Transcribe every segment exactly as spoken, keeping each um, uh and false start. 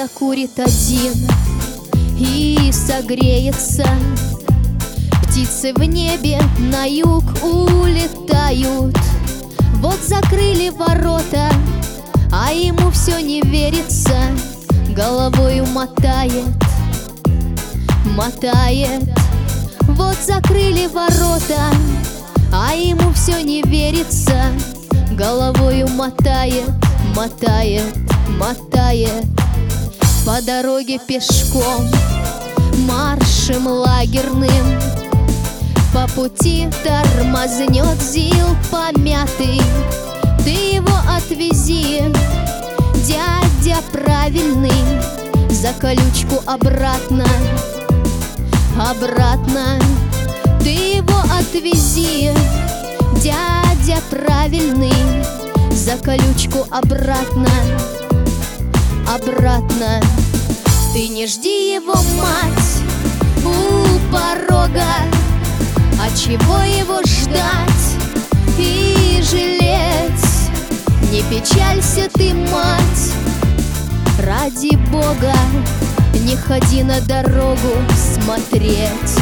закурит один и согреется. Птицы в небе на юг улетают. Вот закрыли ворота, а ему все не верится. Головою мотает, мотает. Вот закрыли ворота, а ему все не верится. Головою мотает, мотает, мотает. По дороге пешком, маршем лагерным, по пути тормознет ЗИЛ помятый. Ты его отвези, дядя правильный, за колючку обратно, обратно. Ты его отвези, дядя правильный, за колючку обратно, обратно. Ты не жди его, мать, у порога. А чего его ждать и жалеть? Не печалься ты, мать, ради Бога, не ходи на дорогу смотреть.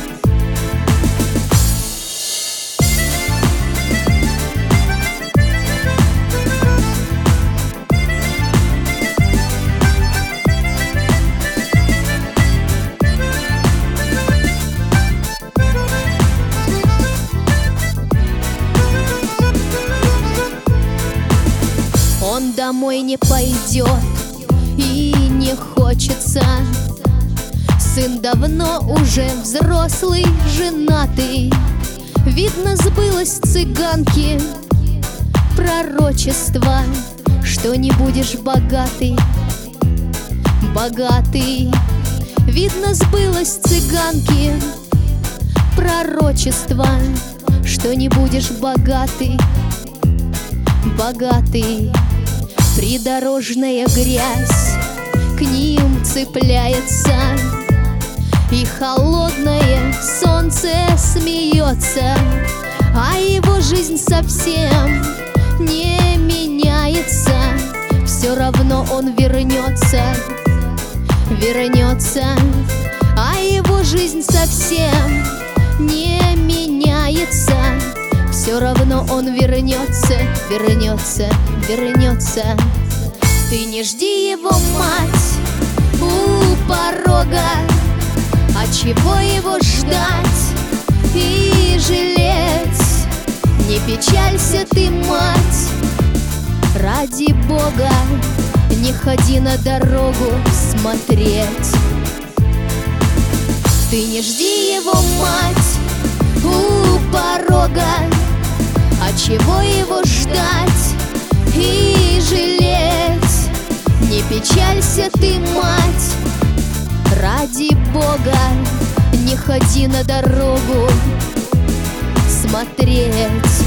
Он домой не пойдет и не хочется. Сын давно уже взрослый, женатый. Видно, сбылось цыганки пророчество, что не будешь богатый, богатый. Видно, сбылось цыганки пророчество, что не будешь богатый, богатый. Придорожная грязь к ним цепляется, и холодное солнце смеется, а его жизнь совсем не меняется. Все равно он вернется, вернется, а его жизнь совсем не меняется. Все равно он вернется, вернется, вернется. Ты не жди его, мать, у порога. А чего его ждать и жалеть? Не печалься ты, мать, ради Бога, не ходи на дорогу смотреть. Ты не жди его, мать, у порога. А чего его ждать и жалеть? Не печалься ты, мать, ради Бога, не ходи на дорогу смотреть.